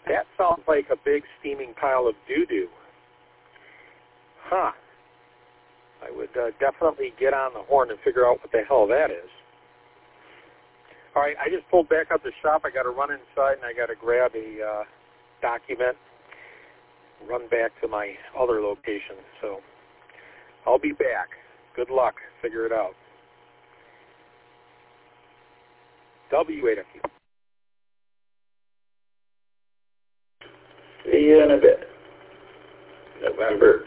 That sounds like a big steaming pile of doo-doo. Huh. I would definitely get on the horn and figure out what the hell that is. All right, I just pulled back up the shop. I got to run inside, and I got to grab a document, run back to my other location. So I'll be back. Good luck. Figure it out. W8 See you in a bit. November